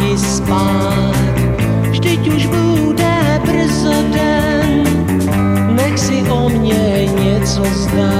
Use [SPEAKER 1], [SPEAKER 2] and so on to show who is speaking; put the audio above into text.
[SPEAKER 1] ani spát. Vždyť už bude brzo den, nech si o mne něco zdá.